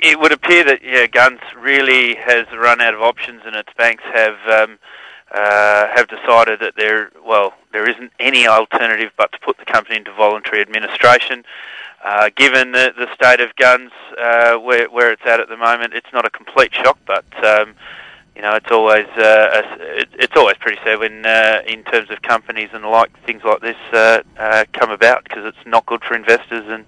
It would appear that Guns really has run out of options, and its banks have decided that there isn't any alternative but to put the company into voluntary administration. Given the state of Guns where it's at the moment, it's not a complete shock, but it's always pretty sad when in terms of companies and the like, things like this come about, because it's not good for investors and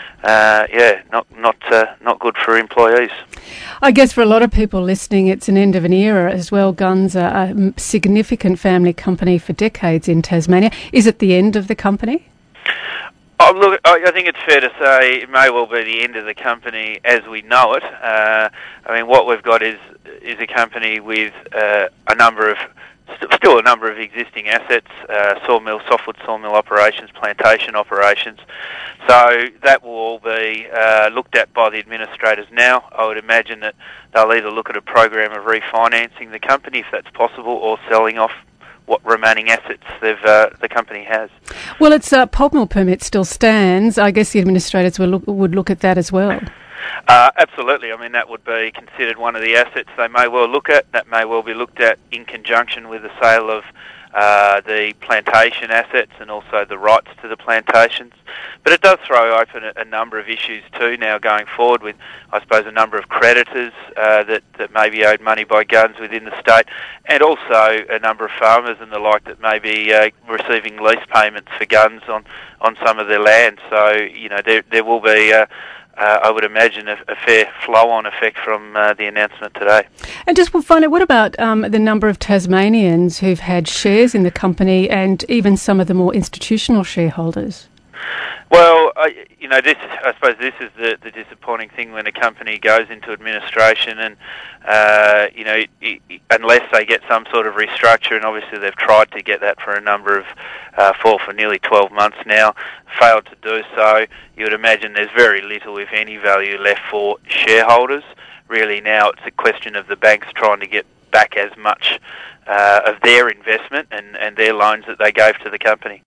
not good for employees. I guess for a lot of people listening, it's an end of an era as well. Guns are a significant family company for decades in Tasmania. Is it the end of the company? Oh, look, I think it's fair to say it may well be the end of the company as we know it. What we've got is a company with a number of existing assets, sawmill, softwood sawmill operations, plantation operations. So that will all be looked at by the administrators now. I would imagine that they'll either look at a program of refinancing the company, if that's possible, or selling off what remaining assets the company has. Well, its pulp mill permit still stands. I guess the administrators would look at that as well. Absolutely. That would be considered one of the assets they may well look at. That may well be looked at in conjunction with the sale of the plantation assets and also the rights to the plantations. But it does throw open a number of issues too now going forward, with, I suppose, a number of creditors that may be owed money by Guns within the state, and also a number of farmers and the like that may be receiving lease payments for Guns on some of their land. So, there will be I would imagine a fair flow-on effect from the announcement today. And just we'll find out, what about the number of Tasmanians who've had shares in the company, and even some of the more institutional shareholders? Well, I suppose this is the disappointing thing when a company goes into administration, and unless they get some sort of restructure, and obviously they've tried to get that for a number of for nearly 12 months now, failed to do so. You would imagine there's very little, if any, value left for shareholders. Really, now it's a question of the banks trying to get back as much of their investment and their loans that they gave to the company.